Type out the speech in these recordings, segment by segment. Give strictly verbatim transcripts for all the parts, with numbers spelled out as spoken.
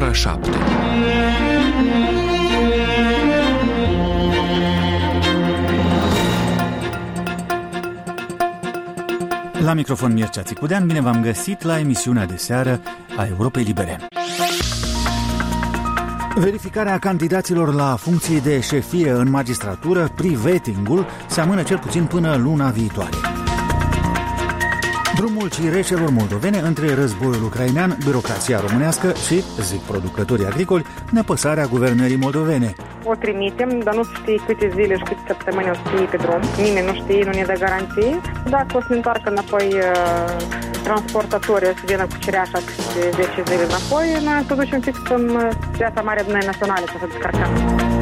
ora șapte. La microfon Mircea Țicudean, bine v-am găsit la emisiunea de seară a Europei Libere. Verificarea candidaților la funcții de șefie în magistratură, pre-vetting-ul, se amână cel puțin până luna viitoare. Drumul cireșelor moldovene între războiul ucrainean, birocrația românească și, zic producătorii agricoli, nepăsarea guvernării moldovene. O trimitem, dar nu știi câte zile și câte săptămâni o să fie pe drum. Nimeni nu știe, nu ne dă garanții. Dacă o să ne întoarcă înapoi transportatorii, o să vină cu cireașa peste zece zile înapoi, noi să ducem fix în Piața Mare Adunării Naționale să se descarcăm.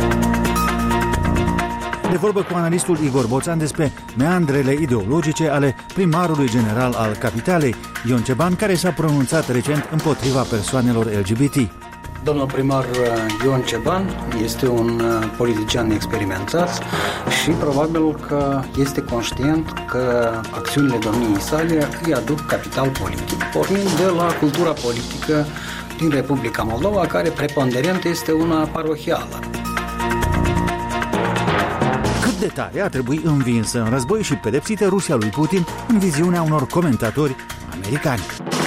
De vorbă cu analistul Igor Boțan despre meandrele ideologice ale primarului general al capitalei, Ion Ceban, care s-a pronunțat recent împotriva persoanelor L G B T. Domnul primar Ion Ceban este un politician experimentat și probabil că este conștient că acțiunile domniei sale îi aduc capital politic, pornind de la cultura politică din Republica Moldova, care preponderent este una parohială. Cât de tare a trebuit învinsă în război și pedepsită Rusia lui Putin în viziunea unor comentatori americani.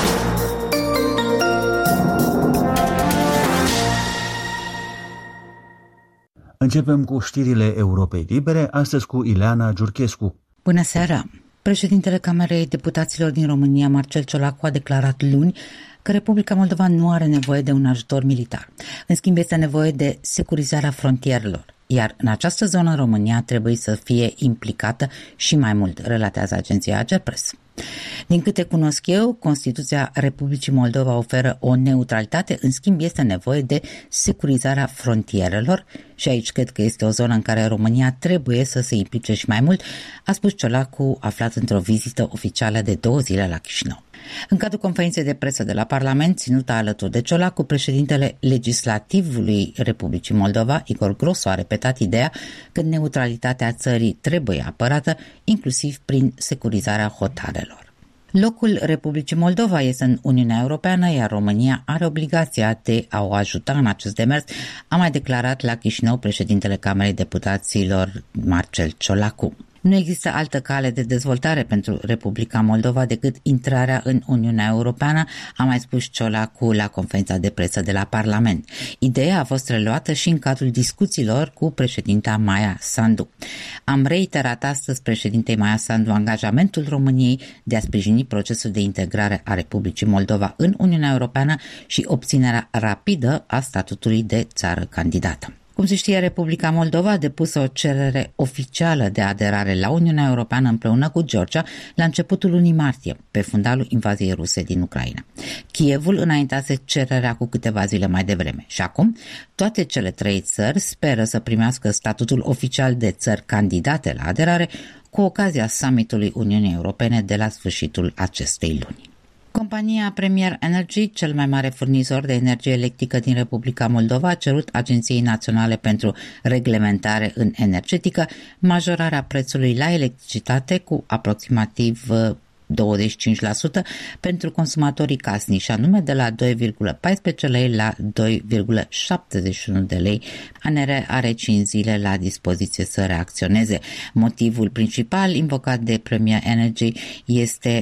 Începem cu știrile Europei Libere, astăzi cu Ileana Giurchescu. Bună seara! Președintele Camerei Deputaților din România, Marcel Ciolacu, a declarat luni că Republica Moldova nu are nevoie de un ajutor militar. În schimb, este nevoie de securizarea frontierelor. Iar în această zonă România trebuie să fie implicată și mai mult, relatează agenția Agerpres. Din câte cunosc eu, Constituția Republicii Moldova oferă o neutralitate, în schimb este nevoie de securizarea frontierelor și aici cred că este o zonă în care România trebuie să se implice și mai mult, a spus Ciolacu, aflat într-o vizită oficială de două zile la Chișinău. În cadrul conferinței de presă de la Parlament, ținută alături de Ciolacu, președintele legislativului Republicii Moldova, Igor Grosu, a repetat ideea că neutralitatea țării trebuie apărată, inclusiv prin securizarea hotarelor. Locul Republicii Moldova este în Uniunea Europeană, iar România are obligația de a o ajuta în acest demers, a mai declarat la Chișinău președintele Camerei Deputaților, Marcel Ciolacu. Nu există altă cale de dezvoltare pentru Republica Moldova decât intrarea în Uniunea Europeană, a mai spus Ciolacu la conferința de presă de la Parlament. Ideea a fost reluată și în cadrul discuțiilor cu președinta Maia Sandu. Am reiterat astăzi președintei Maia Sandu angajamentul României de a sprijini procesul de integrare a Republicii Moldova în Uniunea Europeană și obținerea rapidă a statutului de țară candidată. Cum se știe, Republica Moldova a depus o cerere oficială de aderare la Uniunea Europeană împreună cu Georgia la începutul lunii martie, pe fundalul invaziei ruse din Ucraina. Kievul înaintase cererea cu câteva zile mai devreme și acum toate cele trei țări speră să primească statutul oficial de țări candidate la aderare cu ocazia summitului Uniunii Europene de la sfârșitul acestei luni. Compania Premier Energy, cel mai mare furnizor de energie electrică din Republica Moldova, a cerut Agenției Naționale pentru Reglementare în Energetică majorarea prețului la electricitate cu aproximativ douăzeci și cinci la sută pentru consumatorii casnici, și anume de la doi virgulă paisprezece lei la doi virgulă șaptezeci și unu de lei. A N R are cinci zile la dispoziție să reacționeze. Motivul principal invocat de Premier Energy este